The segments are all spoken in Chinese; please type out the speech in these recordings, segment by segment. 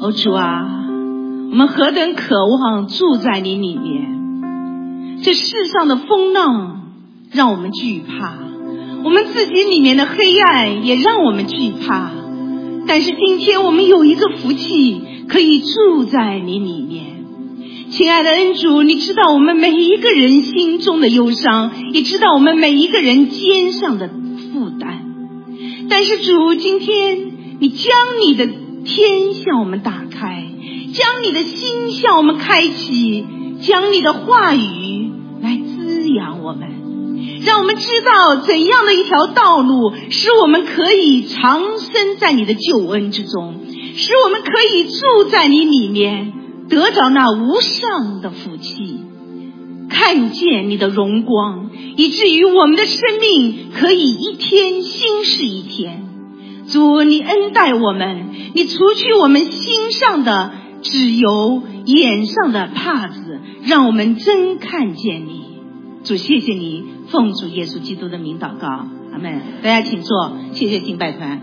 哦主啊，我们何等渴望住在你里面。这世上的风浪让我们惧怕，我们自己里面的黑暗也让我们惧怕，但是今天我们有一个福气，可以住在你里面。亲爱的恩主，你知道我们每一个人心中的忧伤，也知道我们每一个人肩上的负担，但是主，今天你将你的天向我们打开，将你的心向我们开启，将你的话语来滋养我们，让我们知道怎样的一条道路使我们可以长生在你的救恩之中，使我们可以住在你里面，得着那无上的福气，看见你的荣光，以至于我们的生命可以一天新是一天。主，你恩待我们，你除去我们心上的脂油，眼上的帕子，让我们真看见你。主，谢谢你，奉主耶稣基督的名祷告，阿们。大家请坐，谢谢敬拜团。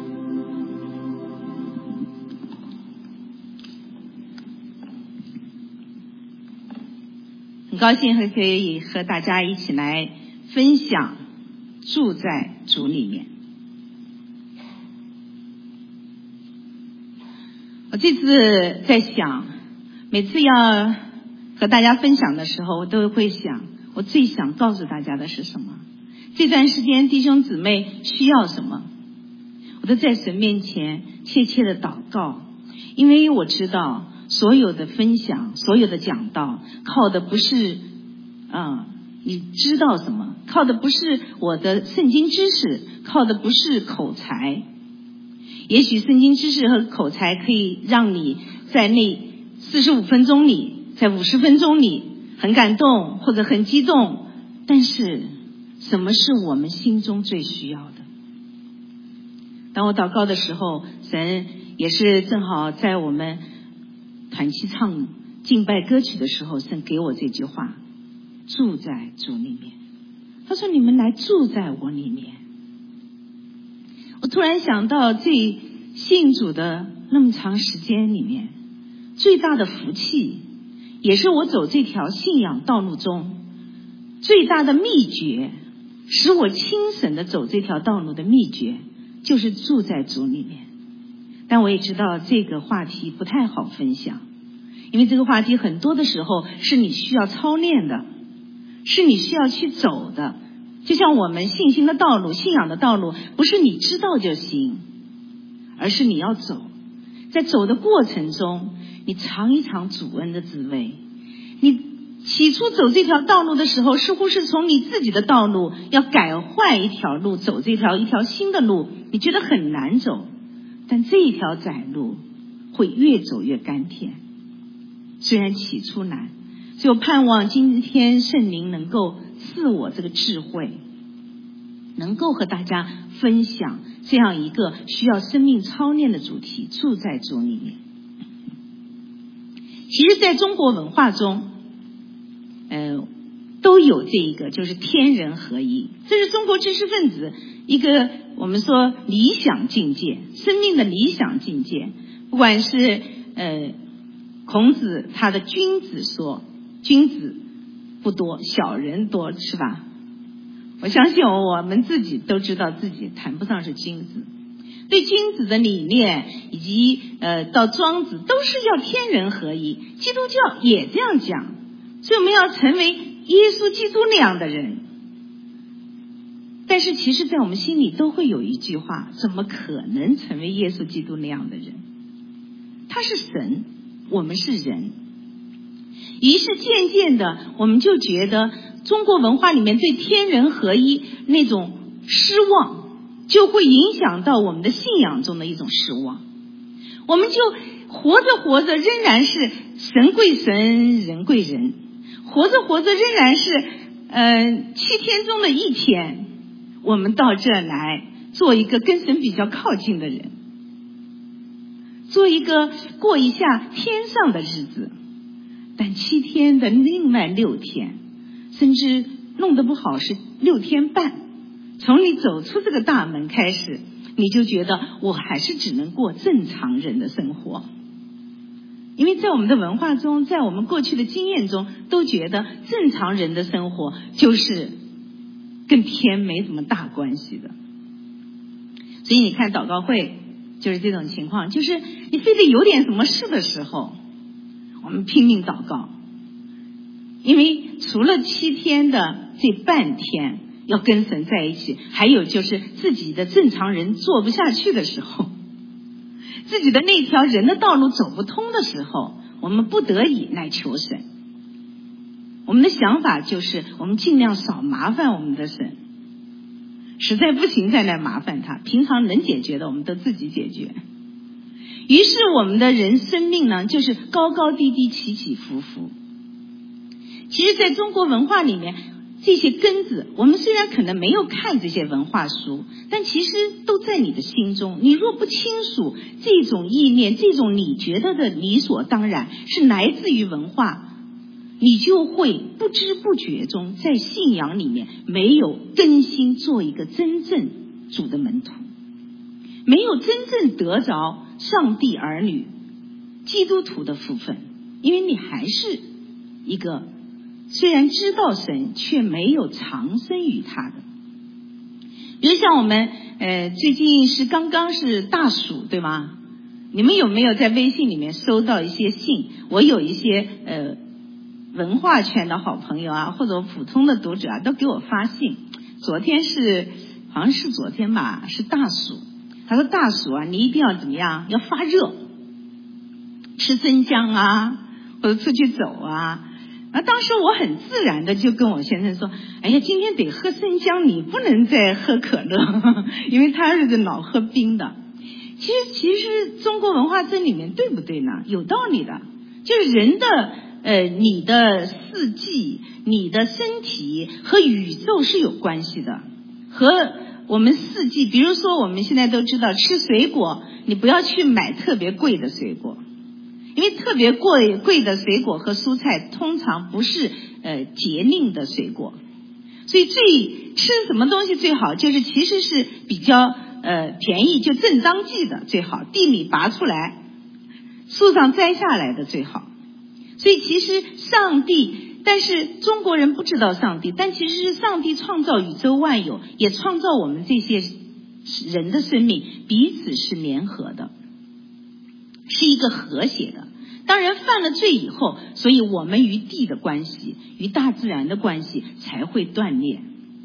很高兴可以和大家一起来分享住在主里面。我这次在想，每次要和大家分享的时候，我都会想，我最想告诉大家的是什么？这段时间弟兄姊妹需要什么？我都在神面前切切的祷告，因为我知道所有的分享，所有的讲道，靠的不是你知道什么，靠的不是我的圣经知识，靠的不是口才。也许圣经知识和口才可以让你在那45分钟里，在50分钟里很感动或者很激动，但是什么是我们心中最需要的？当我祷告的时候，神也是正好在我们团契唱敬拜歌曲的时候，神给我这句话：住在主里面。他说你们来住在我里面。我突然想到，这信主的那么长时间里面，最大的福气，也是我走这条信仰道路中最大的秘诀，使我轻省的走这条道路的秘诀，就是住在主里面。但我也知道这个话题不太好分享，因为这个话题很多的时候是你需要操练的，是你需要去走的。就像我们信心的道路，信仰的道路，不是你知道就行，而是你要走。在走的过程中，你尝一尝主恩的滋味。你起初走这条道路的时候，似乎是从你自己的道路要改换一条路，走这条一条新的路，你觉得很难走，但这一条窄路会越走越甘甜。虽然起初难，所以我盼望今天圣灵能够赐我这个智慧，能够和大家分享这样一个需要生命操练的主题，住在主里面。其实在中国文化中都有这一个，就是天人合一，这是中国知识分子一个我们说理想境界，生命的理想境界。不管是孔子他的君子说，君子不多，小人多，是吧？我相信我们自己都知道自己谈不上是君子。对君子的理念以及到庄子都是要天人合一，基督教也这样讲，所以我们要成为耶稣基督那样的人。但是其实在我们心里都会有一句话，怎么可能成为耶稣基督那样的人？他是神，我们是人。于是渐渐的我们就觉得中国文化里面对天人合一那种失望，就会影响到我们的信仰中的一种失望。我们就活着活着仍然是神归神，人归人，活着活着仍然是7天中的1天，我们到这来做一个跟神比较靠近的人，做一个过一下天上的日子。但7天的另外6天，甚至弄得不好是6天半，从你走出这个大门开始，你就觉得我还是只能过正常人的生活。 因为在我们的文化中，在我们过去的经验中，都觉得正常人的生活就是跟天没什么大关系的。所以你看祷告会就是这种情况，就是你非得有点什么事的时候，我们拼命祷告，因为除了7天的这半天要跟神在一起，还有就是自己的正常人做不下去的时候，自己的那条人的道路走不通的时候，我们不得已来求神。我们的想法就是我们尽量少麻烦我们的神，实在不行再来麻烦他，平常能解决的我们都自己解决。于是我们的人生命呢，就是高高低低，起起伏伏。其实在中国文化里面，这些根子我们虽然可能没有看这些文化书，但其实都在你的心中。你若不清楚这种意念，这种你觉得的理所当然是来自于文化，你就会不知不觉中在信仰里面没有更新，做一个真正主的门徒，没有真正得着上帝儿女基督徒的福分。因为你还是一个虽然知道神却没有藏身于他的。比如像我们最近是刚刚是大暑，对吗？你们有没有在微信里面收到一些信？我有一些文化圈的好朋友啊，或者普通的读者啊，都给我发信。昨天好像是昨天吧，是大暑。他说大暑啊，你一定要怎么样？要发热，吃生姜啊，或者出去走啊。当时我很自然的就跟我先生说，哎呀，今天得喝生姜，你不能再喝可乐，因为他是老喝冰的。其实中国文化这里面对不对呢？有道理的，就是人的你的四季，你的身体和宇宙是有关系的。和我们四季，比如说我们现在都知道吃水果，你不要去买特别贵的水果，因为特别贵的水果和蔬菜通常不是节令的水果。所以吃什么东西最好，就是其实是比较便宜，就正当季的最好，地里拔出来树上摘下来的最好。所以其实但是中国人不知道上帝，但其实是上帝创造宇宙万有，也创造我们这些人的生命彼此是联合的，是一个和谐的。当然犯了罪以后，所以我们与地的关系，与大自然的关系才会断裂。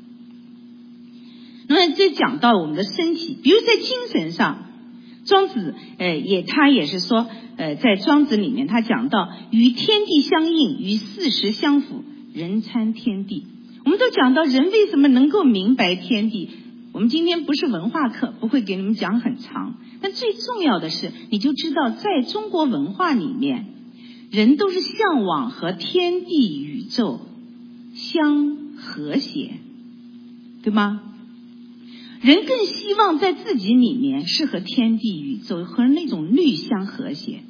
那么这讲到我们的身体，比如在精神上，庄子他也是说在庄子里面他讲到与天地相应，与四时相符，人参天地。我们都讲到人为什么能够明白天地，我们今天不是文化课，不会给你们讲很长，但最重要的是你就知道在中国文化里面，人都是向往和天地宇宙相和谐，对吗？人更希望在自己里面是和天地宇宙和那种律相和谐。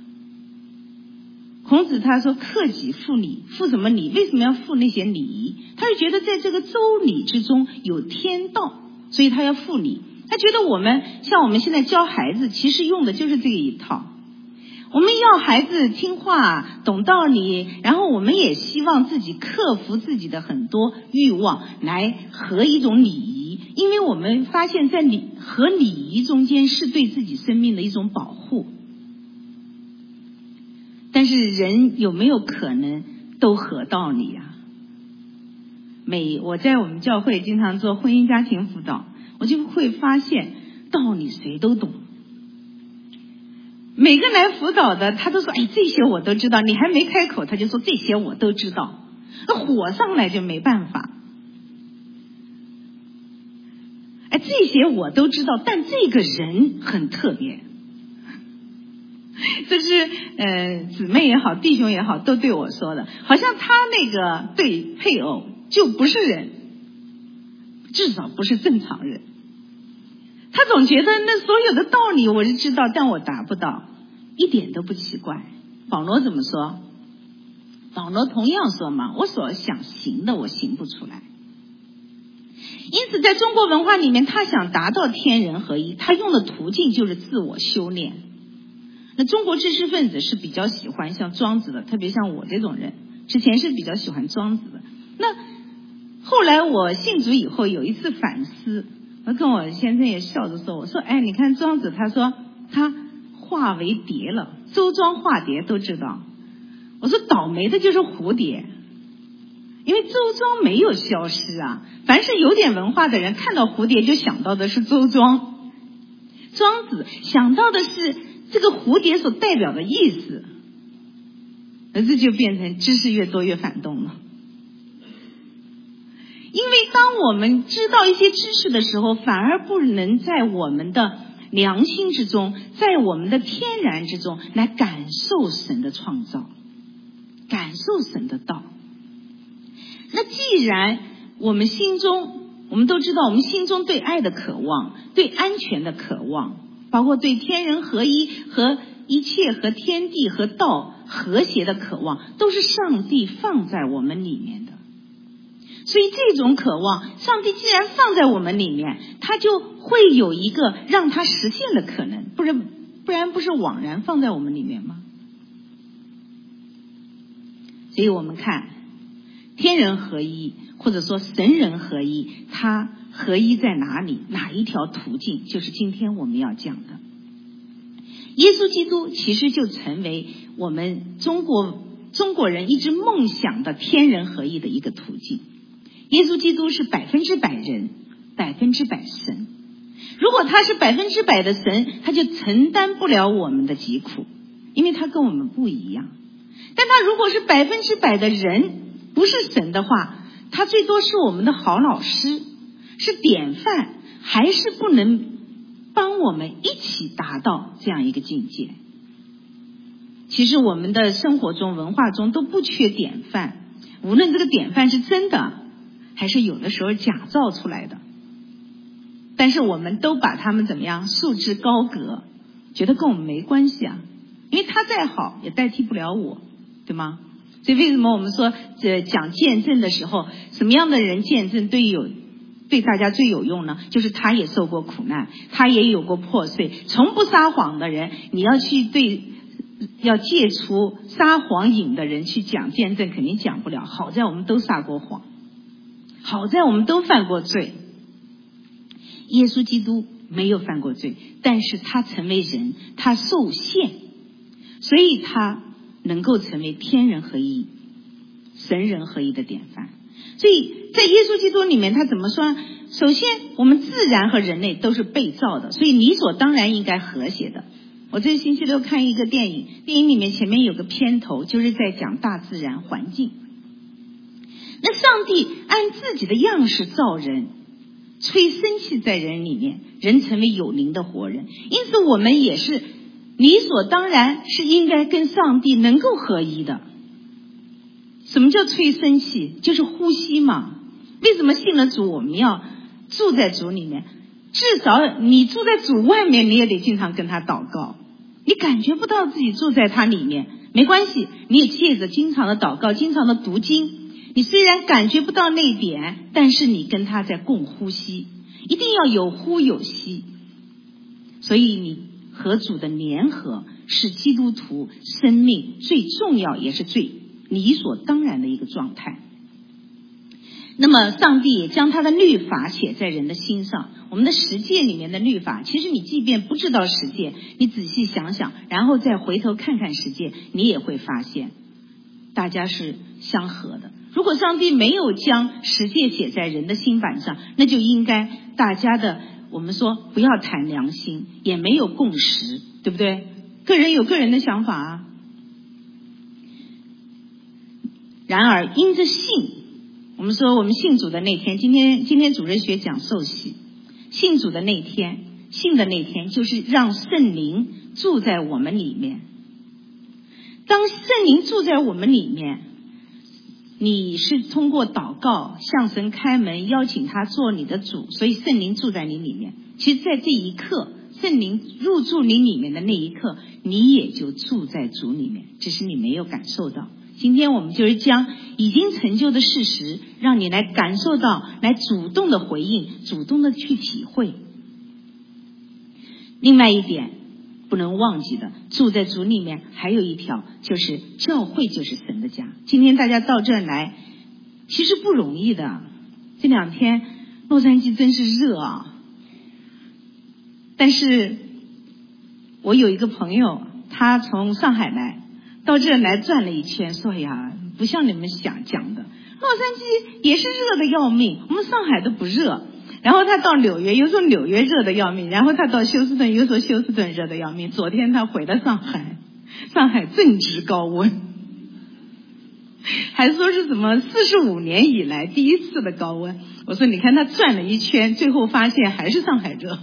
孔子他说克己复礼，复什么礼？为什么要复那些礼仪？他是觉得在这个周礼之中有天道，所以他要复礼。他觉得我们现在教孩子其实用的就是这一套，我们要孩子听话懂道理，然后我们也希望自己克服自己的很多欲望来合一种礼仪，因为我们发现在和礼仪中间是对自己生命的一种保护。但是人有没有可能都合道理啊？我在我们教会经常做婚姻家庭辅导，我就会发现道理谁都懂。每个来辅导的他都说，哎，这些我都知道，你还没开口他就说这些我都知道，那火上来就没办法。哎，这些我都知道，但这个人很特别。这是姊妹也好，弟兄也好，都对我说的，好像他那个对配偶就不是人，至少不是正常人。他总觉得那所有的道理我是知道，但我达不到，一点都不奇怪。保罗怎么说？保罗同样说嘛，我所想行的我行不出来。因此在中国文化里面，他想达到天人合一，他用的途径就是自我修炼。 那中国知识分子是比较喜欢像庄子的，特别像我这种人，之前是比较喜欢庄子的。那后来我信主以后有一次反思，我跟我先生也笑着说，我说哎，你看庄子他说他化为蝶了，周庄化蝶都知道。我说倒霉的就是蝴蝶，因为周庄没有消失啊，凡是有点文化的人看到蝴蝶就想到的是周庄，庄子想到的是这个蝴蝶所代表的意思，而这就变成知识越多越反动了。因为当我们知道一些知识的时候，反而不能在我们的良心之中，在我们的天然之中来感受神的创造，感受神的道。那既然我们心中，我们都知道我们心中对爱的渴望，对安全的渴望，包括对天人合一和一切和天地和道和谐的渴望，都是上帝放在我们里面的。所以这种渴望，上帝既然放在我们里面，他就会有一个让它实现的可能，不然不是枉然放在我们里面吗？所以我们看天人合一，或者说神人合一，它合一在哪里？哪一条途径？就是今天我们要讲的。耶稣基督其实就成为我们中国人一直梦想的天人合一的一个途径。耶稣基督是100%人，100%神。如果他是100%的神，他就承担不了我们的疾苦，因为他跟我们不一样。但他如果是100%的人，不是神的话，他最多是我们的好老师，是典范，还是不能帮我们一起达到这样一个境界。其实我们的生活中文化中都不缺典范，无论这个典范是真的还是有的时候假造出来的，但是我们都把他们怎么样束之高阁，觉得跟我们没关系啊，因为他再好也代替不了我，对吗？所以为什么我们说讲见证的时候，什么样的人见证对大家最有用呢？就是他也受过苦难，他也有过破碎，从不撒谎的人，你要戒除撒谎瘾的人去讲见证，肯定讲不了。好在我们都撒过谎，好在我们都犯过罪。耶稣基督没有犯过罪，但是他成为人，他受限，所以他能够成为天人合一、神人合一的典范。所以在耶稣基督里面，他怎么说呢？首先我们自然和人类都是被造的，所以理所当然应该和谐的。我这星期六看一个电影里面前面有个片头，就是在讲大自然环境。那上帝按自己的样式造人，吹生气在人里面，人成为有灵的活人。因此我们也是理所当然是应该跟上帝能够合一的。什么叫吹生气？就是呼吸嘛。为什么信了主我们要住在主里面？至少你住在主外面，你也得经常跟他祷告。你感觉不到自己住在他里面，没关系，你也借着经常的祷告，经常的读经，你虽然感觉不到那一点，但是你跟他在共呼吸，一定要有呼有吸。所以你和主的联合是基督徒生命最重要也是最理所当然的一个状态。那么上帝也将他的律法写在人的心上。我们的十诫里面的律法，其实你即便不知道十诫，你仔细想想，然后再回头看看十诫，你也会发现大家是相合的。如果上帝没有将十诫写在人的心板上，那就应该大家的，我们说不要谈良心，也没有共识，对不对？个人有个人的想法啊。然而因着信，我们说我们信主的那天，今天主日学讲受洗，信主的那天，信的那天就是让圣灵住在我们里面。当圣灵住在我们里面，你是通过祷告向神开门，邀请他做你的主，所以圣灵住在你里面。其实在这一刻，圣灵入住你里面的那一刻，你也就住在主里面，只是你没有感受到。今天我们就是将已经成就的事实让你来感受到，来主动的回应，主动的去体会。另外一点， 不能忘记的，住在主里面还有一条，就是教会就是神的家。今天大家到这儿来其实不容易的，这2天洛杉矶真是热啊。但是我有一个朋友，他从上海来到这儿来转了一圈，说呀，不像你们想讲的，洛杉矶也是热的要命，我们上海都不热。然后他到纽约又说纽约热的要命，然后他到休斯顿又说休斯顿热的要命。昨天他回了上海，上海正值高温，还说是什么45年以来第一次的高温。我说你看他转了一圈，最后发现还是上海热。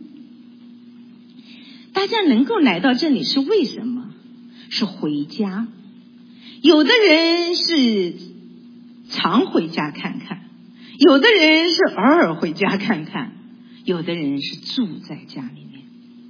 大家能够来到这里是为什么？是回家。有的人是常回家看看，有的人是偶尔回家看看，有的人是住在家里面。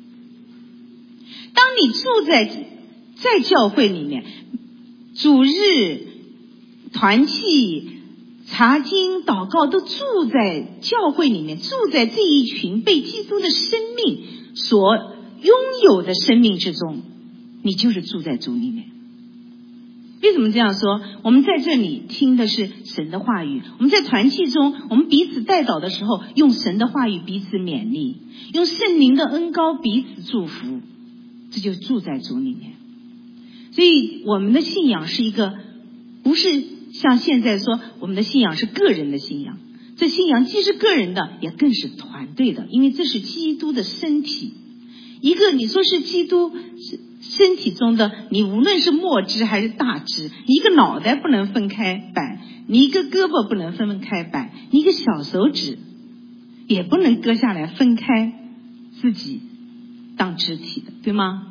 当你住在教会里面，主日团契查经祷告都住在教会里面，住在这一群被基督的生命所拥有的生命之中，你就是住在主里面。为什么这样说？我们在这里听的是神的话语，我们在团契中，我们彼此代祷的时候，用神的话语彼此勉励，用圣灵的恩膏彼此祝福，这就住在主里面。所以我们的信仰是一个，不是像现在说我们的信仰是个人的信仰，这信仰既是个人的，也更是团队的，因为这是基督的身体。一个你说是基督身体中的，你无论是末肢还是大肢，你一个脑袋不能分开摆，你一个胳膊不能分开摆，你一个小手指也不能割下来分开自己当肢体的，对吗？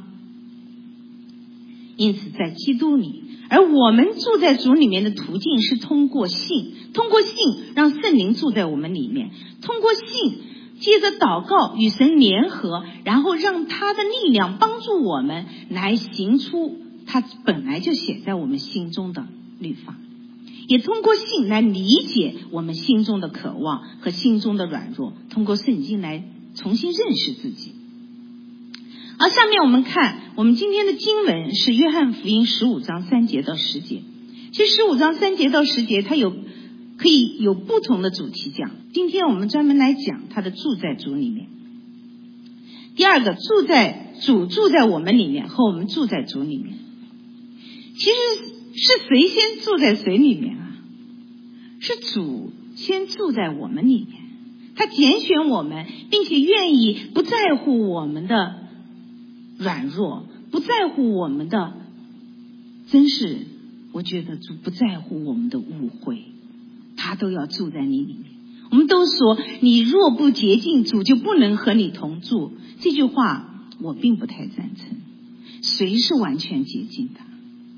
因此在基督里，而我们住在主里面的途径是通过信让圣灵住在我们里面，通过信接着祷告与神联合，然后让他的力量帮助我们来行出他本来就写在我们心中的律法，也通过信来理解我们心中的渴望和心中的软弱，通过圣经来重新认识自己。而下面我们看我们今天的经文是约翰福音15章3节到10节。其实15章3节到10节它可以有不同的主题讲，今天我们专门来讲它的住在主里面。第二个，主住在我们里面和我们住在主里面。其实是谁先住在谁里面啊？是主先住在我们里面，他拣选我们，并且愿意不在乎我们的软弱，不在乎我们的，真是我觉得主不在乎我们的误会，他都要住在你里面。我们都说你若不洁净，主就不能和你同住，这句话我并不太赞成。谁是完全洁净的？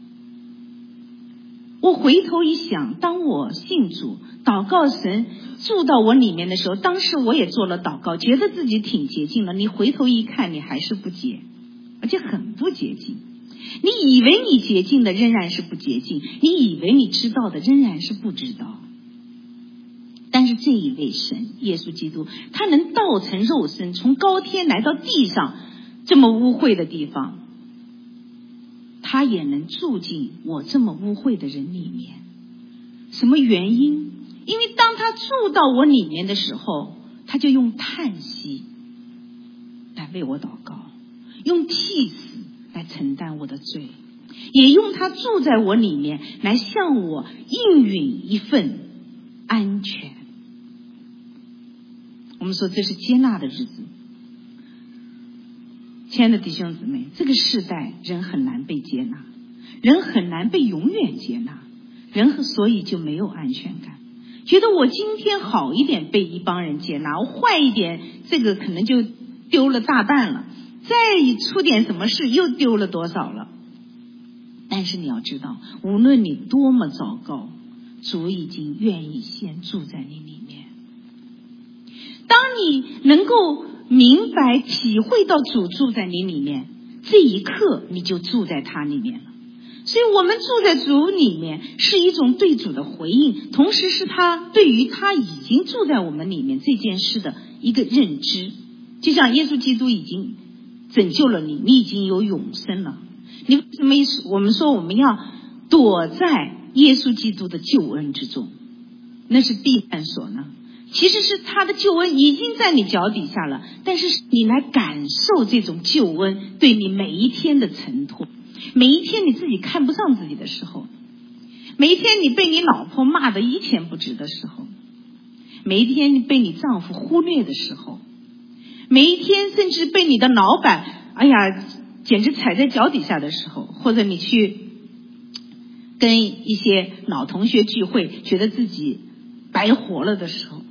我回头一想，当我信主祷告神住到我里面的时候，当时我也做了祷告，觉得自己挺洁净了，你回头一看，你还是不洁，而且很不洁净。你以为你洁净的仍然是不洁净，你以为你知道的仍然是不知道。但是这一位神耶稣基督，他能道成肉身，从高天来到地上这么污秽的地方，他也能住进我这么污秽的人里面。什么原因？因为当他住到我里面的时候，他就用叹息来为我祷告，用替死来承担我的罪，也用他住在我里面来向我应允一份安全。我们说这是接纳的日子。亲爱的弟兄姊妹，这个世代人很难被接纳，人很难被永远接纳，人所以就没有安全感，觉得我今天好一点被一帮人接纳，我坏一点这个可能就丢了大半了，再出点什么事又丢了多少了。但是你要知道，无论你多么糟糕，主已经愿意先住在你里面。当你能够明白体会到主住在你里面，这一刻你就住在他里面了。所以我们住在主里面是一种对主的回应，同时是他对于他已经住在我们里面这件事的一个认知。就像耶稣基督已经拯救了你，你已经有永生了。你为什么我们说我们要躲在耶稣基督的救恩之中？那是避难所呢？其实是他的救恩已经在你脚底下了，但是你来感受这种救恩对你每一天的承托。每一天你自己看不上自己的时候，每一天你被你老婆骂得一钱不值的时候，每一天你被你丈夫忽略的时候，每一天甚至被你的老板简直踩在脚底下的时候，或者你去跟一些老同学聚会觉得自己白活了的时候，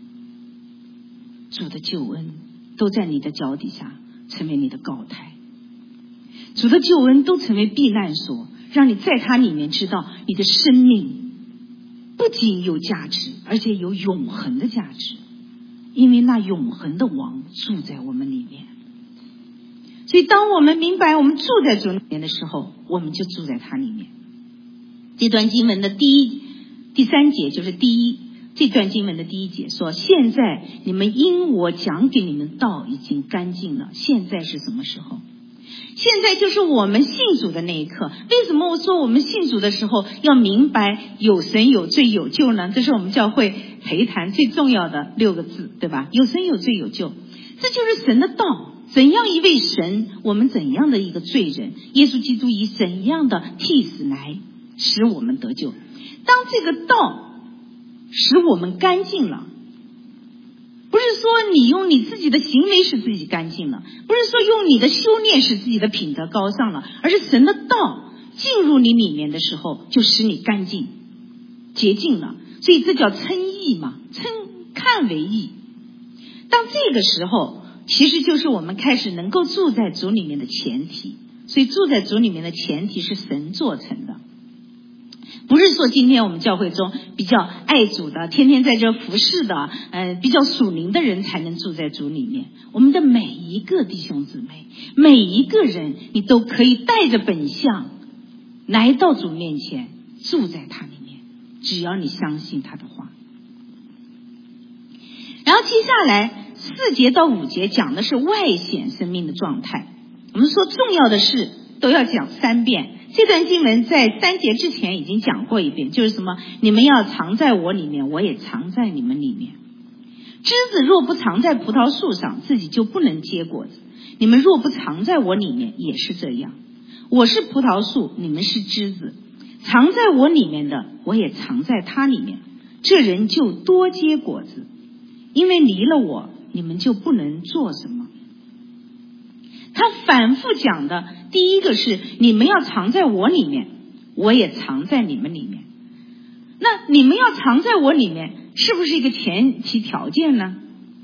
主的救恩都在你的脚底下成为你的高台，主的救恩都成为避难所，让你在它里面知道你的生命不仅有价值，而且有永恒的价值，因为那永恒的王住在我们里面。所以当我们明白我们住在主里面的时候，我们就住在他里面。这段经文的第三节就是这段经文的第一节说，现在你们因我讲给你们道已经干净了。现在是什么时候？现在就是我们信主的那一刻。为什么我说我们信主的时候要明白有神有罪有救呢？这是我们教会陪谈最重要的6个字，对吧？有神有罪有救，这就是神的道。怎样一位神，我们怎样的一个罪人，耶稣基督以怎样的替死来使我们得救。当这个道使我们干净了，不是说你用你自己的行为使自己干净了，不是说用你的修炼使自己的品德高尚了，而是神的道进入你里面的时候，就使你干净洁净了。所以这叫称义嘛，看为义。当这个时候，其实就是我们开始能够住在主里面的前提。所以住在主里面的前提是神做成的，不是说今天我们教会中比较爱主的，天天在这服侍的，比较属灵的人才能住在主里面。我们的每一个弟兄姊妹，每一个人，你都可以带着本相来到主面前，住在他里面，只要你相信他的话。然后接下来4节到5节讲的是外显生命的状态。我们说重要的事都要讲3遍。这段经文在3节之前已经讲过一遍，就是什么？你们要藏在我里面，我也藏在你们里面。枝子若不藏在葡萄树上，自己就不能结果子。你们若不藏在我里面，也是这样。我是葡萄树，你们是枝子。藏在我里面的，我也藏在他里面。这人就多结果子，因为离了我，你们就不能做什么。他反复讲的第一个是你们要藏在我里面，我也藏在你们里面。那你们要藏在我里面，是不是一个前提条件呢？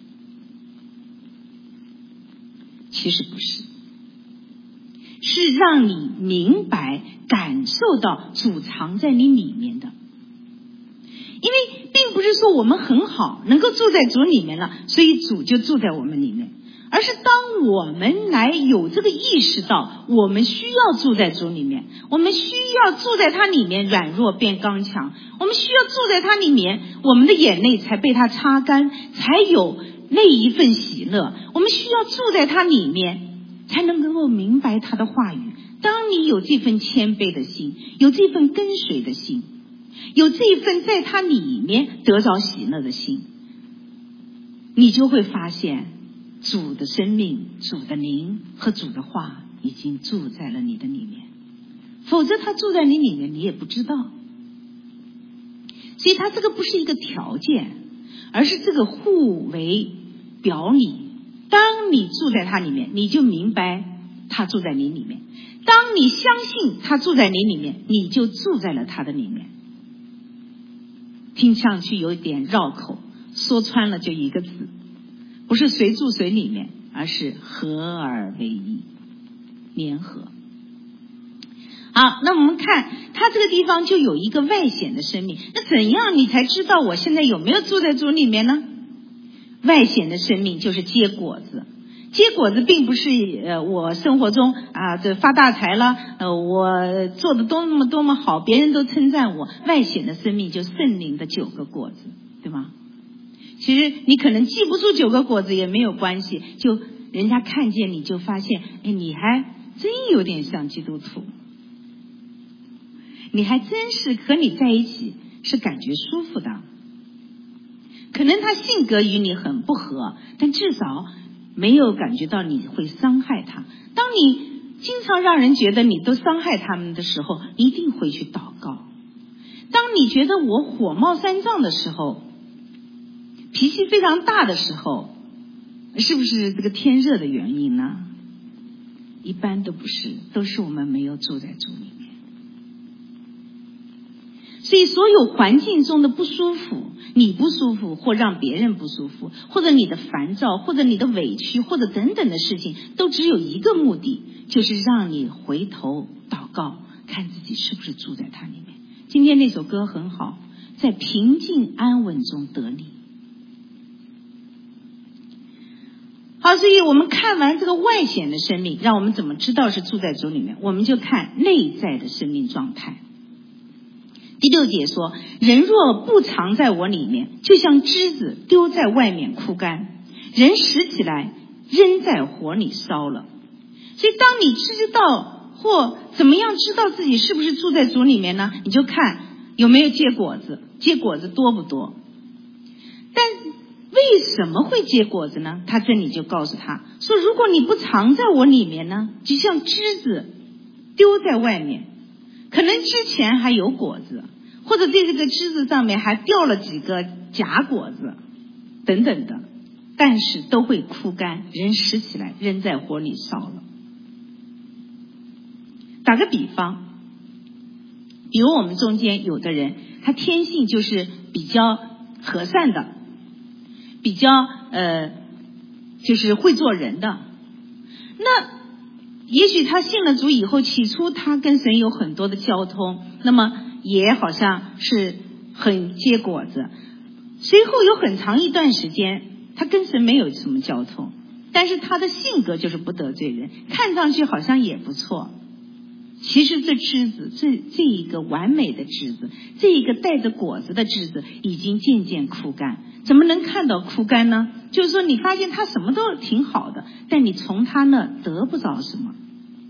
其实不是，是让你明白感受到主藏在你里面的。因为并不是说我们很好能够住在主里面了，所以主就住在我们里面，而是当我们来有这个意识到我们需要住在主里面，我们需要住在他里面软弱变刚强，我们需要住在他里面，我们的眼泪才被他擦干，才有那一份喜乐。我们需要住在他里面，才能够明白他的话语。当你有这份谦卑的心，有这份跟随的心，有这份在他里面得着喜乐的心，你就会发现主的生命、主的灵和主的话已经住在了你的里面。否则他住在你里面，你也不知道。所以他这个不是一个条件，而是这个互为表里。当你住在他里面，你就明白他住在你里面。当你相信他住在你里面，你就住在了他的里面。听上去有点绕口，说穿了就一个字，不是谁住谁里面，而是合而为一，联合。好，那我们看他这个地方就有一个外显的生命。那怎样你才知道我现在有没有住在主里面呢？外显的生命就是结果子。结果子并不是我生活中这发大财了，我做的多么好，别人都称赞我。外显的生命就圣灵的9个果子，对吗？其实你可能记不住9个果子也没有关系，就人家看见你就发现，哎，你还真有点像基督徒，你还真是和你在一起是感觉舒服的。可能他性格与你很不合，但至少没有感觉到你会伤害他。当你经常让人觉得你都伤害他们的时候，一定会去祷告。当你觉得我火冒三丈的时候，脾气非常大的时候，是不是这个天热的原因呢？一般都不是，都是我们没有住在主里面。所以所有环境中的不舒服，你不舒服或让别人不舒服，或者你的烦躁，或者你的委屈，或者等等的事情，都只有一个目的，就是让你回头祷告，看自己是不是住在他里面。今天那首歌很好，在平静安稳中得力。好，所以我们看完这个外显的生命，让我们怎么知道是住在主里面？我们就看内在的生命状态。第6节说，人若不藏在我里面，就像枝子丢在外面枯干，人拾起来扔在火里烧了。所以当你知道或怎么样知道自己是不是住在主里面呢？你就看有没有结果子，结果子多不多。但为什么会结果子呢？他这里就告诉他说，如果你不藏在我里面呢，就像枝子丢在外面，可能之前还有果子，或者这个枝子上面还掉了几个假果子等等的，但是都会枯干，人拾起来扔在火里烧了。打个比方，比如我们中间有的人他天性就是比较和善的，比较就是会做人的，那也许他信了主以后，起初他跟神有很多的交通，那么也好像是很结果子，随后有很长一段时间他跟神没有什么交通，但是他的性格就是不得罪人，看上去好像也不错。其实这枝子，这一个完美的枝子，这一个带着果子的枝子已经渐渐枯干。怎么能看到枯干呢？就是说你发现他什么都挺好的，但你从他那得不着什么。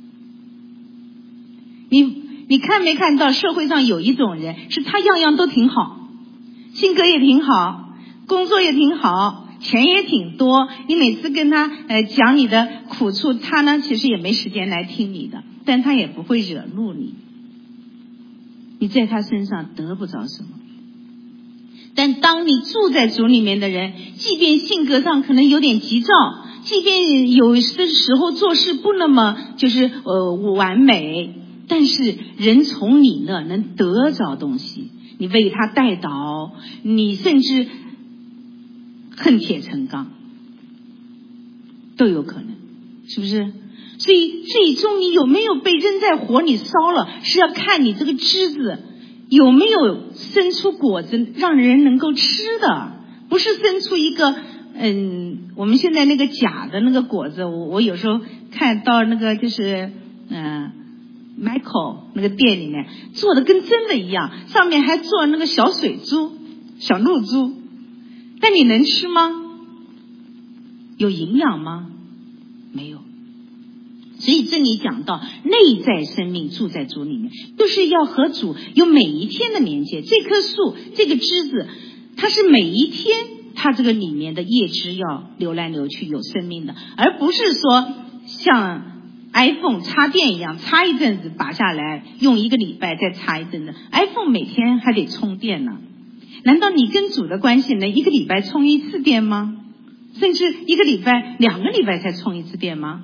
你看没看到社会上有一种人，是他样样都挺好，性格也挺好，工作也挺好，钱也挺多，你每次跟他讲你的苦处，他呢其实也没时间来听你的，但他也不会惹怒你，你在他身上得不着什么。但当你住在主里面的人，即便性格上可能有点急躁，即便有的时候做事不那么就是完美，但是人从你那能得着东西，你为他代祷，你甚至恨铁成钢都有可能，是不是？所以最终你有没有被扔在火里烧了，是要看你这个枝子有没有生出果子让人能够吃的，不是生出一个我们现在那个假的那个果子。我有时候看到那个就是Michael 那个店里面做的跟真的一样，上面还做那个小水珠小露珠，但你能吃吗？有营养吗？没有。所以这里讲到内在生命住在主里面，就是要和主有每一天的连接。这棵树这个枝子，它是每一天它这个里面的叶枝要流来流去有生命的，而不是说像 iPhone 插电一样，插一阵子拔下来，用1个礼拜再插一阵子。 iPhone 每天还得充电呢，难道你跟主的关系能1个礼拜充一次电吗？甚至1个礼拜2个礼拜才充一次电吗？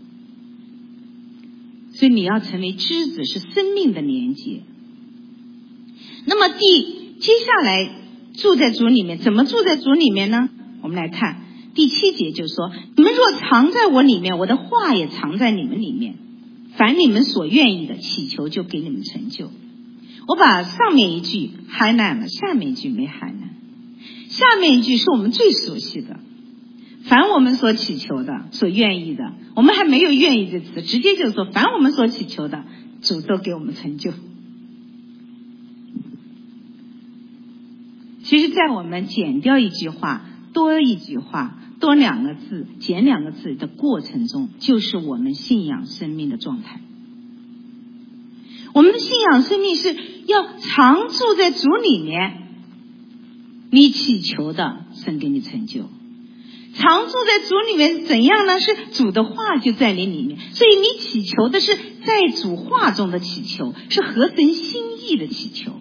所以你要成为枝子，是生命的连接。那么接下来住在主里面，怎么住在主里面呢？我们来看第7节，就是说，你们若藏在我里面，我的话也藏在你们里面，凡你们所愿意的祈求，就给你们成就。我把上面一句海难了，下面一句没海难。下面一句是我们最熟悉的，凡我们所祈求的，所愿意的，我们还没有愿意这词，直接就说凡我们所祈求的，主都给我们成就。其实在我们减掉一句话多一句话， 多2个字减2个字的过程中，就是我们信仰生命的状态。我们的信仰生命是要常住在主里面，你祈求的神给你成就。常住在主里面怎样呢？是主的话就在你里面，所以你祈求的是在主话中的祈求，是合神心意的祈求。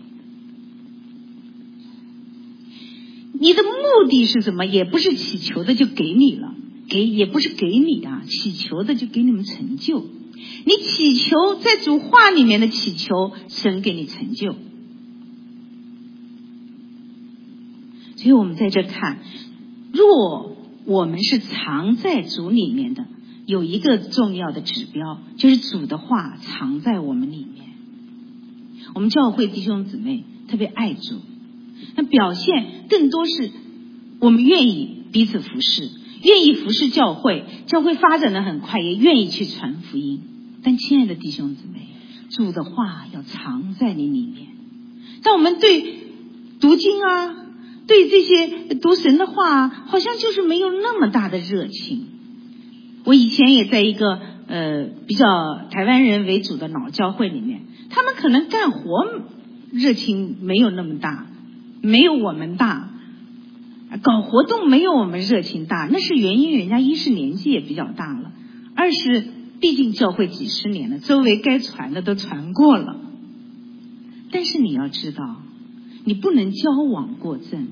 你的目的是什么？也不是祈求的就给你了，也不是给你啊，祈求的就给你们成就。你祈求在主话里面的祈求，神给你成就。所以我们在这看，若我们是藏在主里面的，有一个重要的指标，就是主的话藏在我们里面。我们教会弟兄姊妹特别爱主，那表现更多是我们愿意彼此服侍，愿意服侍教会，教会发展得很快，也愿意去传福音。但亲爱的弟兄姊妹，主的话要藏在你里面。但我们对读经啊，对这些读神的话好像就是没有那么大的热情。我以前也在一个比较台湾人为主的老教会里面，他们可能干活热情没有那么大，没有我们大，搞活动没有我们热情大。那是原因，人家一是年纪也比较大了，二是毕竟教会几十年了，周围该传的都传过了。但是你要知道，你不能矫枉过正。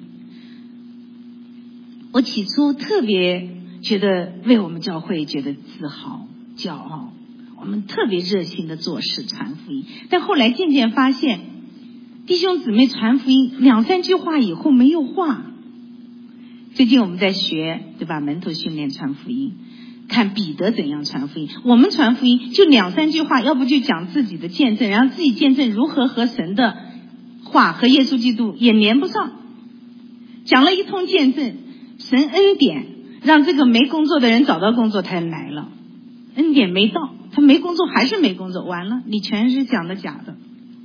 我起初特别觉得为我们教会觉得自豪骄傲，我们特别热心的做事传福音。但后来渐渐发现，弟兄姊妹传福音2-3句话以后没有话。最近我们在学，对吧？门徒训练传福音，看彼得怎样传福音。我们传福音就2-3句话，要不就讲自己的见证，然后自己见证如何和神的话和耶稣基督也连不上，讲了一通见证，神恩典让这个没工作的人找到工作，他来了。恩典没到，他没工作还是没工作，完了，你全是讲的假的。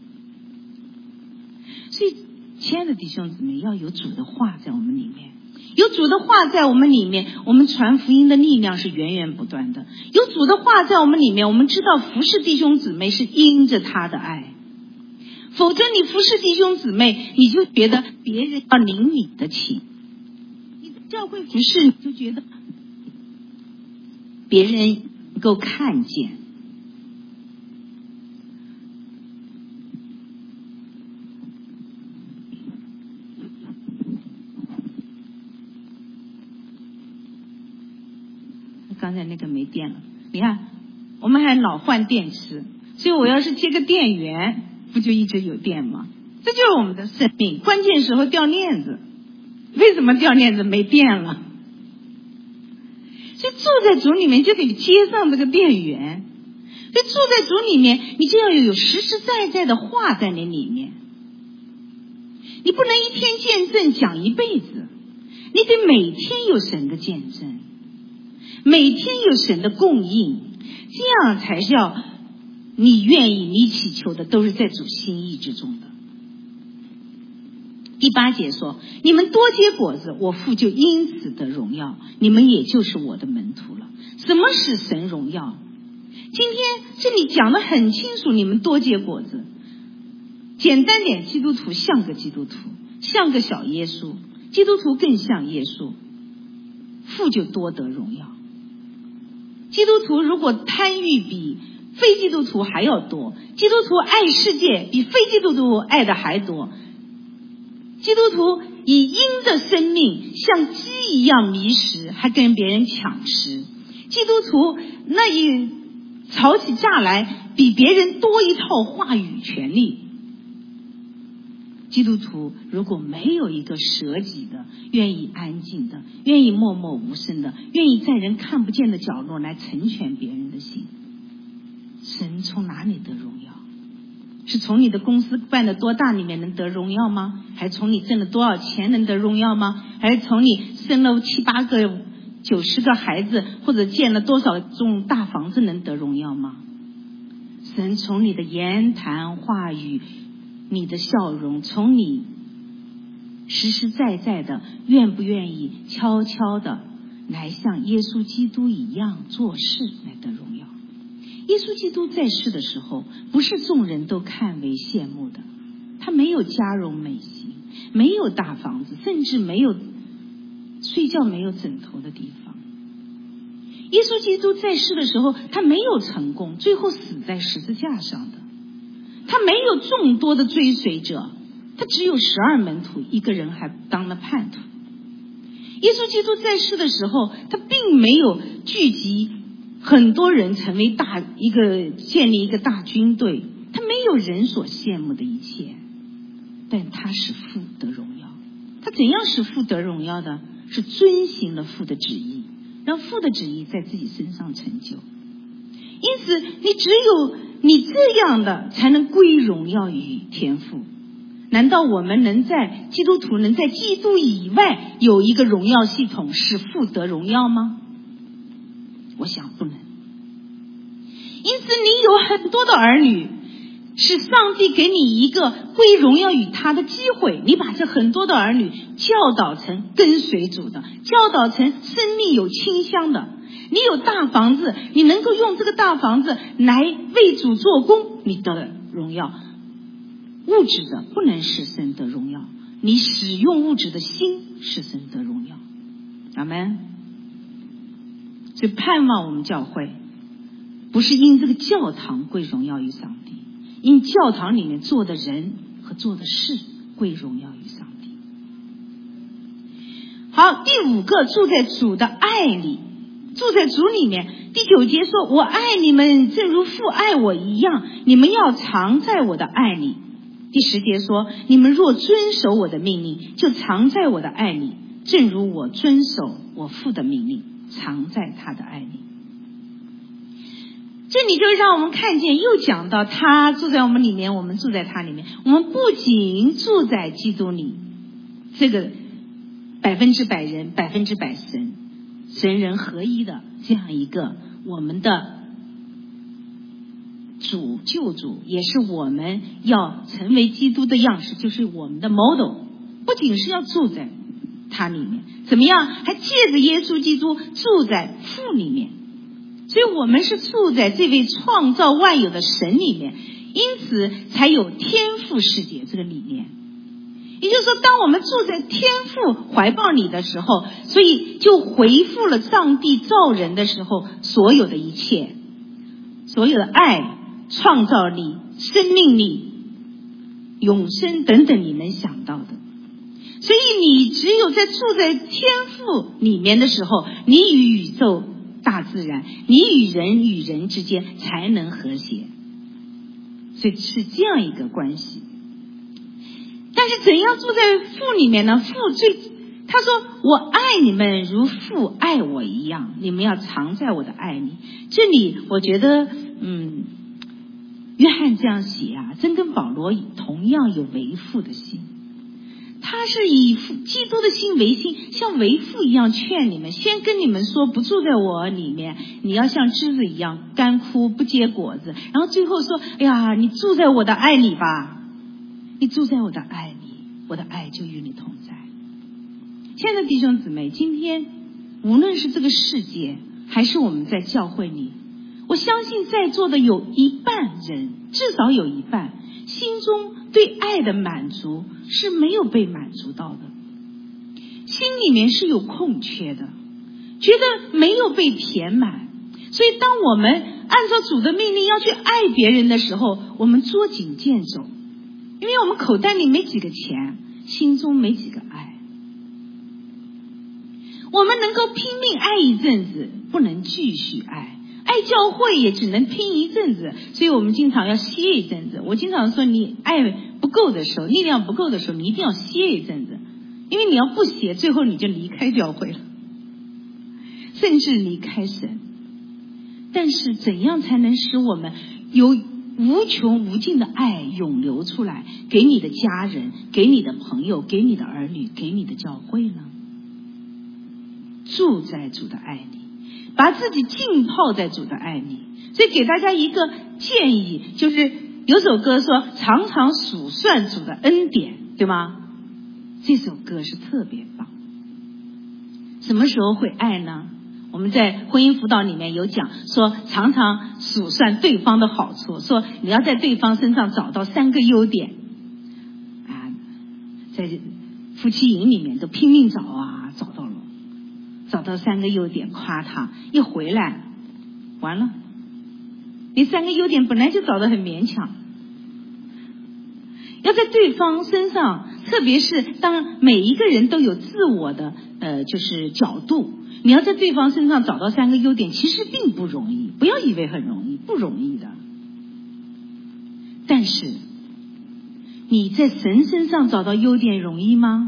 所以亲爱的弟兄姊妹，要有主的话在我们里面，有主的话在我们里面，我们传福音的力量是源源不断的。有主的话在我们里面，我们知道服侍弟兄姊妹是因着他的爱。否则你服侍弟兄姊妹，你就觉得别人要领你的情，你在教会服侍，你就觉得别人能够看见。刚才那个没电了，你看我们还老换电池，所以我要是接个电源，不就一直有电吗？这就是我们的生命，关键时候掉链子。为什么掉链子？没电了。所以住在主里面就得接上这个电源。所以住在主里面，你就要有实实在在的话在你里面。你不能一天见证讲一辈子，你得每天有神的见证，每天有神的供应，这样才是要你愿意，你祈求的都是在主心意之中的。第8节说，你们多结果子，我父就因此得荣耀，你们也就是我的门徒了。什么使神荣耀？今天这里讲得很清楚，你们多结果子。简单点，基督徒像个基督徒，像个小耶稣，基督徒更像耶稣，父就多得荣耀。基督徒如果贪欲比非基督徒还要多，基督徒爱世界比非基督徒爱的还多，基督徒以鹰的生命像鸡一样迷食，还跟别人抢食。基督徒那一吵起架来比别人多一套话语权利。基督徒如果没有一个舍己的，愿意安静的，愿意默默无声的，愿意在人看不见的角落来成全别人的心，神从哪里得荣耀？是从你的公司办得多大里面能得荣耀吗？还是从你挣了多少钱能得荣耀吗？还是从你生了7、8个、90个孩子，或者建了多少栋大房子能得荣耀吗？神从你的言谈话语，你的笑容，从你实实在在的愿不愿意悄悄的来像耶稣基督一样做事来得荣耀。耶稣基督在世的时候，不是众人都看为羡慕的，他没有家荣美行，没有大房子，甚至没有睡觉没有枕头的地方。耶稣基督在世的时候，他没有成功，最后死在十字架上的。他没有众多的追随者，他只有12门徒，一个人还当了叛徒。耶稣基督在世的时候，他并没有聚集很多人成为建立一个大军队，他没有人所羡慕的一切，但他使父得荣耀。他怎样使父得荣耀的？是遵行了父的旨意，让父的旨意在自己身上成就。因此你只有你这样的才能归荣耀于天父。难道我们基督徒能在基督以外有一个荣耀系统使父得荣耀吗？我想不能。因此你有很多的儿女，是上帝给你一个归荣耀于他的机会，你把这很多的儿女教导成跟随主的，教导成生命有清香的。你有大房子，你能够用这个大房子来为主做工，你的荣耀。物质的不能使神得荣耀，你使用物质的心使神得荣耀。阿们。所以盼望我们教会不是因这个教堂归荣耀于上帝，因教堂里面做的人和做的事归荣耀于上帝。好，第5个，住在主的爱里。住在主里面。第9节说，我爱你们正如父爱我一样，你们要藏在我的爱里。第10节说，你们若遵守我的命令，就藏在我的爱里，正如我遵守我父的命令，藏在他的爱里。这里就让我们看见，又讲到他住在我们里面，我们住在他里面。我们不仅住在基督里，这个100%人100%神，神人合一的这样一个我们的救主，也是我们要成为基督的样式，就是我们的 model。 不仅是要住在他里面，怎么样还借着耶稣基督住在父里面。所以我们是住在这位创造万有的神里面，因此才有天父世界这个理念。也就是说，当我们住在天父怀抱里的时候，所以就回复了上帝造人的时候所有的一切，所有的爱、创造力、生命力、永生等等你能想到的。所以你只有在住在天父里面的时候，你与宇宙大自然，你与人之间才能和谐。所以是这样一个关系。但是怎样住在父里面呢？他说我爱你们如父爱我一样，你们要藏在我的爱里。这里我觉得约翰这样写啊，真跟保罗同样有为父的心。他是以基督的心为心，像为父一样劝你们，先跟你们说不住在我里面，你要像枝子一样干枯不结果子，然后最后说，哎呀，你住在我的爱里吧，你住在我的爱里，我的爱就与你同在。亲爱的弟兄姊妹，今天无论是这个世界还是我们在教会里，我相信在座的有一半人，至少有一半心中对爱的满足是没有被满足到的，心里面是有空缺的，觉得没有被填满。所以当我们按照主的命令要去爱别人的时候，我们捉襟见肘，因为我们口袋里没几个钱，心中没几个爱。我们能够拼命爱一阵子，不能继续爱教会也只能拼一阵子，所以我们经常要歇一阵子。我经常说，你爱不够的时候，力量不够的时候，你一定要歇一阵子，因为你要不歇，最后你就离开教会了，甚至离开神。但是怎样才能使我们有无穷无尽的爱涌流出来，给你的家人，给你的朋友，给你的儿女，给你的教会呢？住在主的爱里，把自己浸泡在主的爱里。所以给大家一个建议，就是有首歌说常常数算主的恩典，对吗？这首歌是特别棒。 什么时候会爱呢？我们在婚姻辅导里面有讲说，常常数算对方的好处，说你要在对方身上找到3个优点啊，在夫妻营里面都拼命找啊，找到3个优点夸他，一回来完了，你3个优点本来就找得很勉强，要在对方身上，特别是当每一个人都有自我的就是角度，你要在对方身上找到3个优点，其实并不容易，不要以为很容易，不容易的。但是你在神身上找到优点容易吗？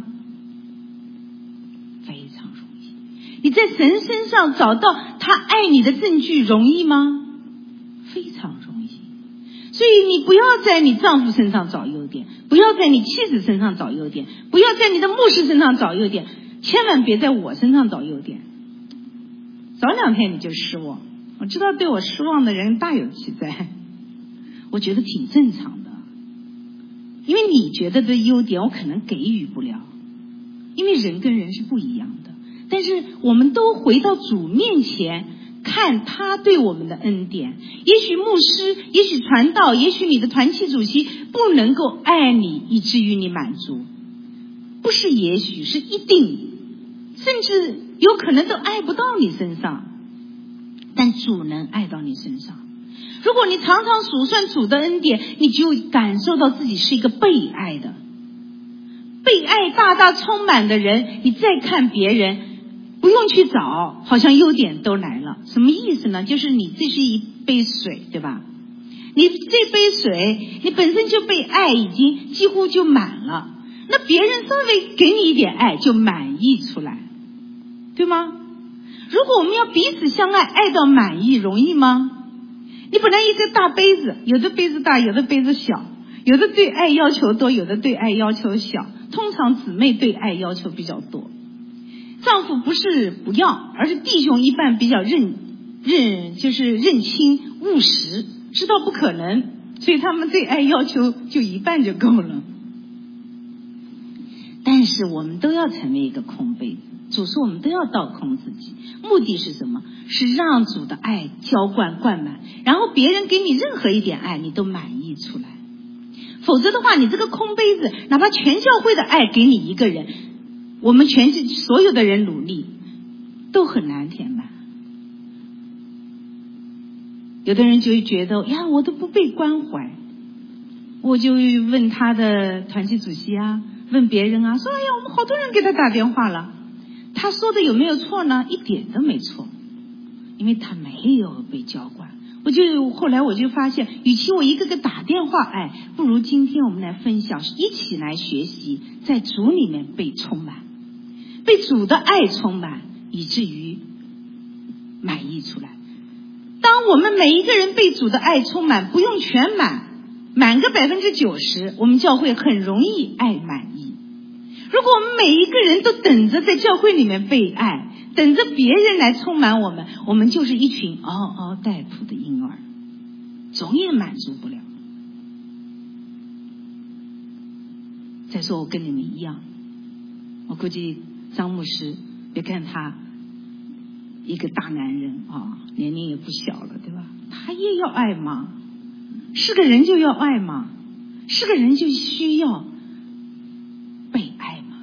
非常容易。你在神身上找到他爱你的证据容易吗？非常容易。所以你不要在你丈夫身上找优点，不要在你妻子身上找优点，不要在你的牧师身上找优点，千万别在我身上找优点。早2天你就失望，我知道对我失望的人大有其在，我觉得挺正常的，因为你觉得的优点我可能给予不了，因为人跟人是不一样的。但是我们都回到主面前看他对我们的恩典，也许牧师，也许传道，也许你的团契主席不能够爱你以至于你满足，不是也许，是一定，甚至有可能都爱不到你身上，但主能爱到你身上。如果你常常数算主的恩典，你就感受到自己是一个被爱的，被爱大大充满的人，你再看别人不用去找，好像优点都来了。什么意思呢？就是你这是一杯水，对吧？你这杯水你本身就被爱已经几乎就满了，那别人稍微给你一点爱就满溢出来，对吗？如果我们要彼此相爱，爱到满溢容易吗？你本来一个大杯子，有的杯子大，有的杯子小，有的对爱要求多，有的对爱要求小，通常姊妹对爱要求比较多。丈夫不是不要，而是弟兄一般比较就是认清务实，知道不可能，所以他们对爱要求就一半就够了。但是我们都要成为一个空杯子，主说我们都要倒空自己，目的是什么？是让主的爱浇灌灌满，然后别人给你任何一点爱你都满溢出来。否则的话，你这个空杯子，哪怕全教会的爱给你一个人，我们所有的人努力都很难填满。有的人就会觉得呀，我都不被关怀，我就问他的团契主席啊，问别人啊，说哎呀，我们好多人给他打电话了，他说的有没有错呢？一点都没错，因为他没有被浇灌。后来我就发现，与其我一个个打电话爱，不如今天我们来分享，一起来学习，在主里面被充满，被主的爱充满，以至于满溢出来。当我们每一个人被主的爱充满，不用全满个90%，我们教会很容易爱满溢。如果我们每一个人都等着在教会里面被爱，等着别人来充满我们，我们就是一群嗷嗷待哺的婴儿，总也满足不了。再说我跟你们一样，我估计张牧师，别看他一个大男人啊，年龄也不小了，对吧？他也要爱嘛，是个人就要爱嘛，是个人就需要被爱嘛。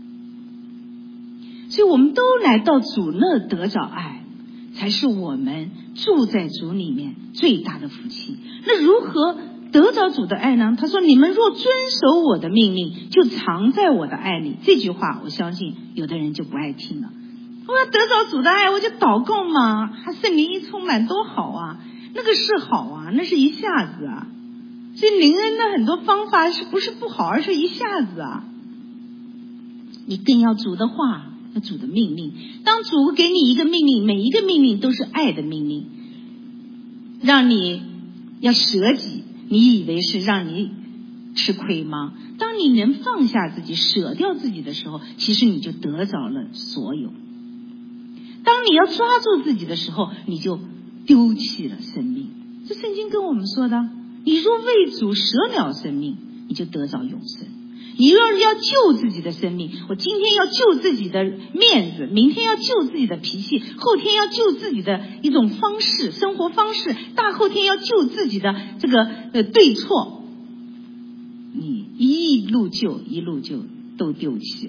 所以我们都来到主那得着爱，才是我们住在主里面最大的福气。那如何得着主的爱呢？他说，你们若遵守我的命令，就藏在我的爱里。这句话我相信有的人就不爱听了。我要得着主的爱，我就祷告嘛，圣灵一充满多好啊，那个是好啊，那是一下子啊。所以灵恩的很多方法是不是不好，而是一下子啊。你更要主的话，要主的命令。当主给你一个命令，每一个命令都是爱的命令，让你要舍己，你以为是让你吃亏吗？当你能放下自己，舍掉自己的时候，其实你就得着了所有。当你要抓住自己的时候，你就丢弃了生命。这圣经跟我们说的，你若为主舍了生命，你就得着永生。 你要救自己的生命，我今天要救自己的面子，明天要救自己的脾气，后天要救自己的一种方式，生活方式，大后天要救自己的这个对错，你一路救都丢弃了。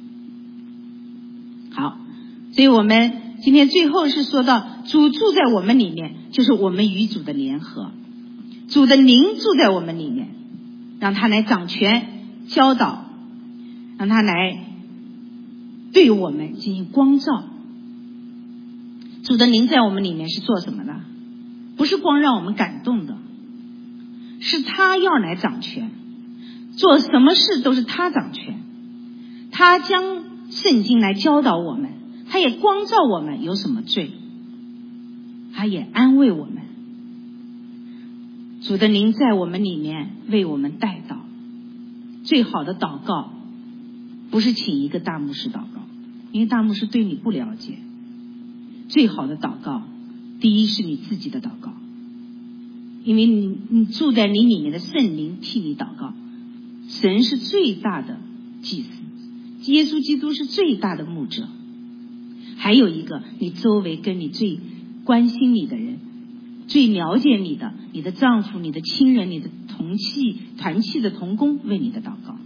好，所以我们今天最后是说到主住在我们里面，就是我们与主的联合，主的灵住在我们里面，让他来掌权教导，让他来对我们进行光照。主的灵在我们里面是做什么的？不是光让我们感动的，是他要来掌权，做什么事都是他掌权。他将圣经来教导我们，他也光照我们有什么罪，他也安慰我们。主的灵在我们里面为我们代祷。最好的祷告不是请一个大牧师祷告，因为大牧师对你不了解。最好的祷告，第一是你自己的祷告，因为你住在你里面的圣灵替你祷告。神是最大的祭司，耶稣基督是最大的牧者。还有一个，你周围跟你最关心你的人，最了解你的，你的丈夫、你的亲人、你的团契的同工为你的祷告。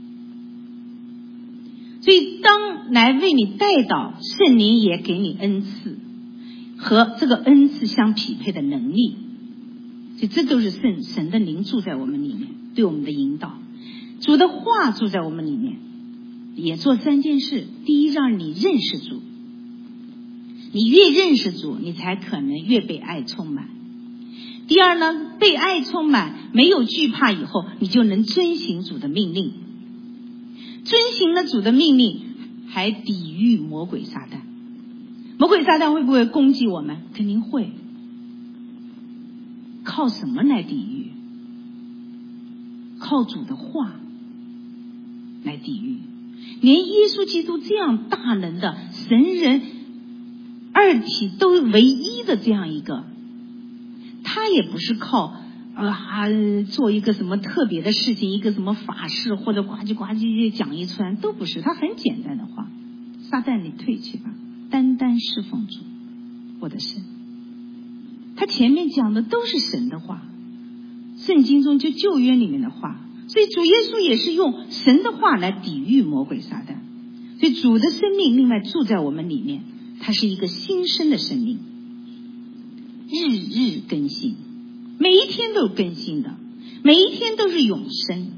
所以当来为你代祷，圣灵也给你恩赐和这个恩赐相匹配的能力。所以这都是神的灵住在我们里面，对我们的引导。主的话住在我们里面，也做3件事。第一，让你认识主，你越认识主，你才可能越被爱充满。第二呢，被爱充满，没有惧怕以后，你就能遵行主的命令。遵行了主的命令，还抵御魔鬼撒旦。魔鬼撒旦会不会攻击我们？肯定会。靠什么来抵御？靠主的话来抵御。连耶稣基督这样大能的神人二体都唯一的这样一个，他也不是靠做一个什么特别的事情，一个什么法事或者呱唧呱唧讲一串，都不是。他很简单的话，撒旦你退去吧，单单侍奉主我的神。他前面讲的都是神的话，圣经中就旧约里面的话，所以主耶稣也是用神的话来抵御魔鬼撒旦。所以主的生命另外住在我们里面，它是一个新生的生命，日日更新，每一天都更新的，每一天都是永生。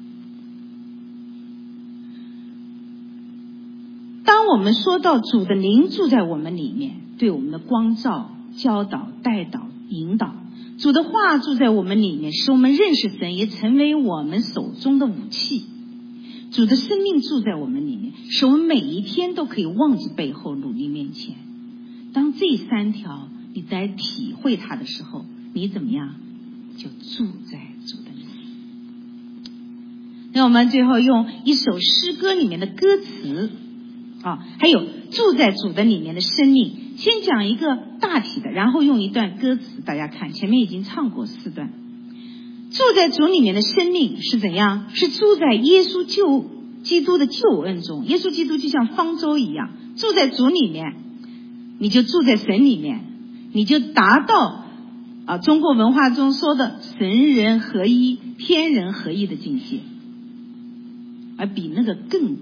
当我们说到主的灵住在我们里面，对我们的光照、教导、带导、引导，主的话住在我们里面，使我们认识神，也成为我们手中的武器。主的生命住在我们里面，使我们每一天都可以忘记背后，努力面前。当这3条你在体会它的时候，你怎么样？就住在主的里面。那我们最后用一首诗歌里面的歌词还有住在主的里面的生命，先讲一个大体的，然后用一段歌词，大家看前面已经唱过4段。住在主里面的生命是怎样？是住在耶稣基督的救恩中。耶稣基督就像方舟一样，住在主里面，你就住在神里面，你就达到中国文化中说的神人合一、天人合一的境界。而比那个更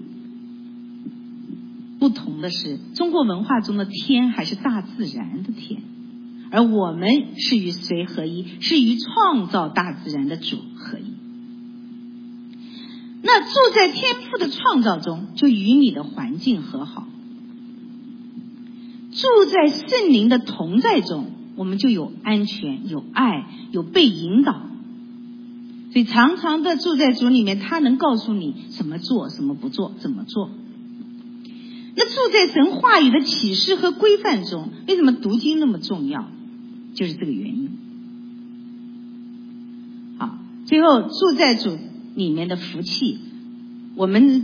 不同的是，中国文化中的天还是大自然的天，而我们是与谁合一？是与创造大自然的主合一。那住在天父的创造中，就与你的环境和好。住在圣灵的同在中，我们就有安全、有爱、有被引导。所以常常的住在主里面，他能告诉你什么做，什么不做，怎么做。那住在神话语的启示和规范中，为什么读经那么重要？就是这个原因。好，最后住在主里面的福气，我们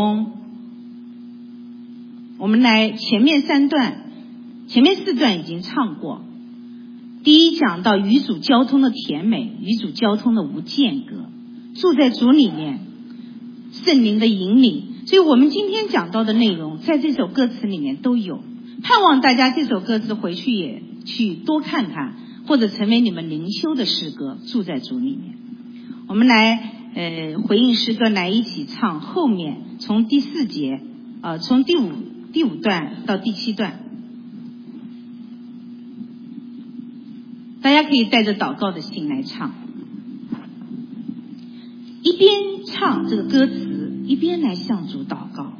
来前面4段已经唱过。第一讲到与主交通的甜美，与主交通的无间隔。住在主里面， 圣灵的引领。所以我们今天讲到的内容在这首歌词里面都有，盼望大家这首歌词回去也去多看看，或者成为你们灵修的诗歌，住在主里面。我们来回应诗歌，来一起唱后面从第4节从第五段到第7段，大家可以带着祷告的心来唱，一边唱这个歌词，一边来向主祷告。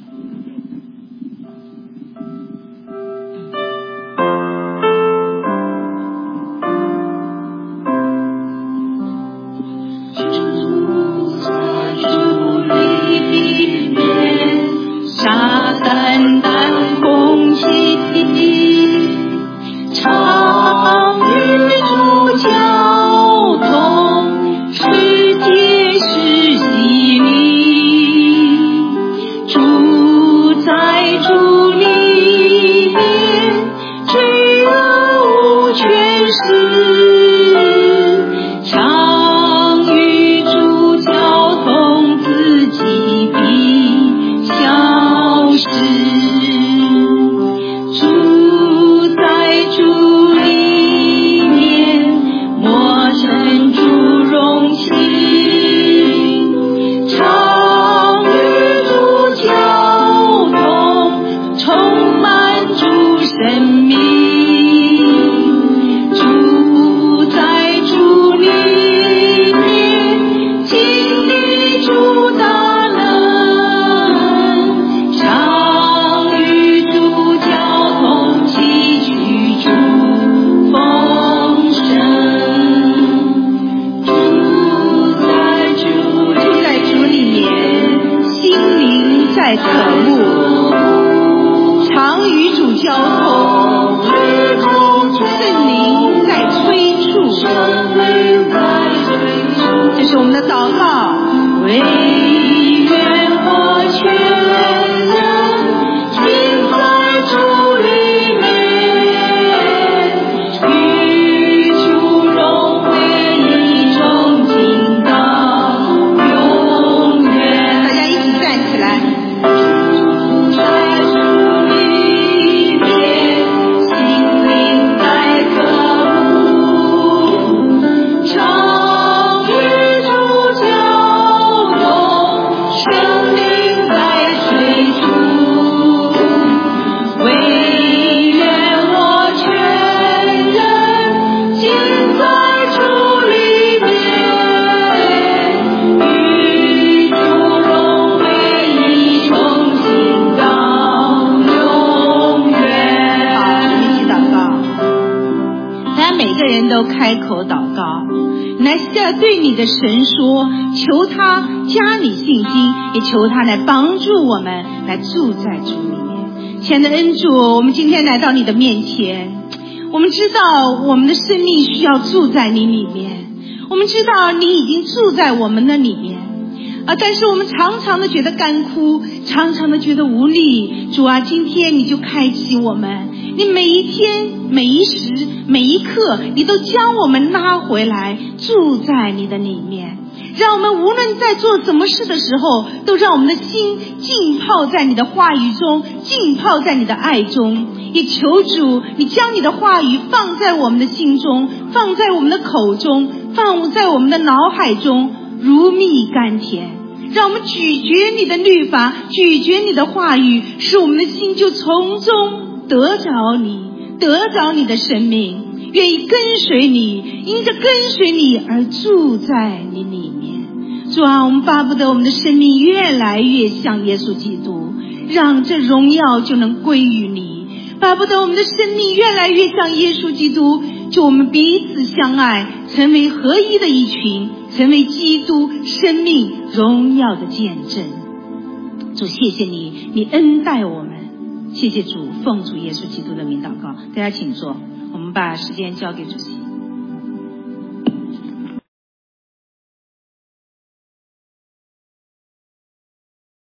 对你的神说，求他加你信心，也求他来帮助我们来住在主里面。亲爱的恩主，我们今天来到你的面前，我们知道我们的生命需要住在你里面，我们知道你已经住在我们的里面但是我们常常的觉得干枯，常常的觉得无力。主啊，今天你就开启我们，你每一天每一时每一刻，你都将我们拉回来，住在你的里面，让我们无论在做什么事的时候，都让我们的心浸泡在你的话语中，浸泡在你的爱中。也求主你将你的话语放在我们的心中，放在我们的口中，放在我们的脑海中，如蜜甘甜，让我们咀嚼你的律法，咀嚼你的话语，使我们的心就从中得着你，得着你的生命，愿意跟随你，因着跟随你而住在你里面。主啊，我们巴不得我们的生命越来越像耶稣基督，让这荣耀就能归于你。巴不得我们的生命越来越像耶稣基督，就我们彼此相爱，成为合一的一群，成为基督生命荣耀的见证。主，谢谢你，你恩待我们，谢谢主，奉主耶稣基督的名祷告。大家请坐，我们把时间交给主席。